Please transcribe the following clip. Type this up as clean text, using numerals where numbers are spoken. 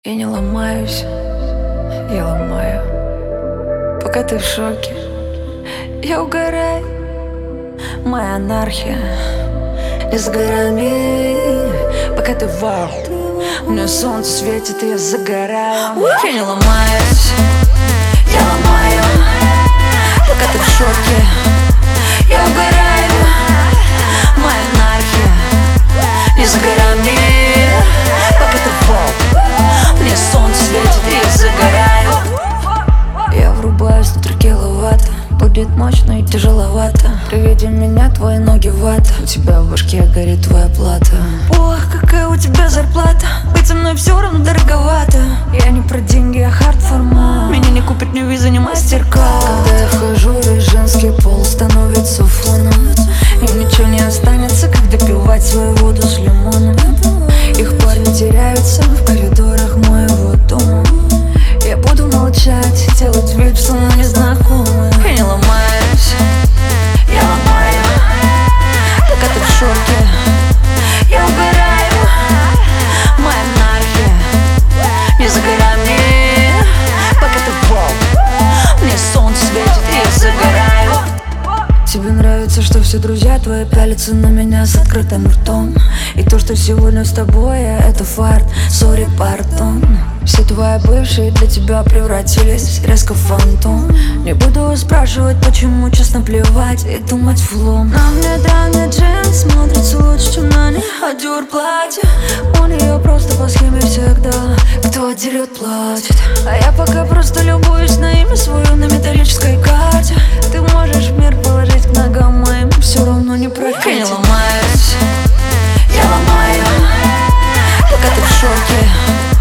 Я не ломаюсь, я ломаю. Пока ты в шоке, я угораю. Моя анархия не за горами. Пока ты вау, у меня солнце светит, и я загораю. Я не ломаюсь, я ломаю. Пока ты в шоке, я угораю. Моя анархия не за горами. Пока ты вау, мне солнце светит, и я загораю. Я врубаюсь на 3 киловатта. Будет мощно и тяжеловато. При виде меня твои ноги вата. У тебя в башке горит твоя плата. Ох, какая у тебя зарплата. Быть со мной все равно дороговато. Я не про деньги, а хард-формат. Меня не купит ни виза, ни мастер-кард. Когда я вхожу, весь женский пол становится фоном. И ничего не останется, как допивать свою воду с лимоном. Их парни теряются в коридорах моего дома. Я буду молчать, делать вид, что мы незнакомы. Я не ломаюсь, я ломаю. Пока ты в шоке, я угораю. Моя анархия не за горами. Пока ты вау, мне солнце светит, и я загораю. Тебе нравится, что все друзья твои пялятся на меня с открытым ртом. И то, что сегодня с тобой, это фарт, сори, пардон. Все твои бывшие для тебя превратились резко в фантом. Не буду спрашивать, почему, честно плевать и думать влом. На мне давний джинс смотрится лучше, чем на ней Адюр платье. У нее просто по схеме всегда кто отдерет, платит. А я пока просто любуюсь на имя свое на металлической карте. Ты можешь мир положить к ногам моим, все равно не прокатит. Я не ломаюсь, я ломаю. Пока ты в шоке,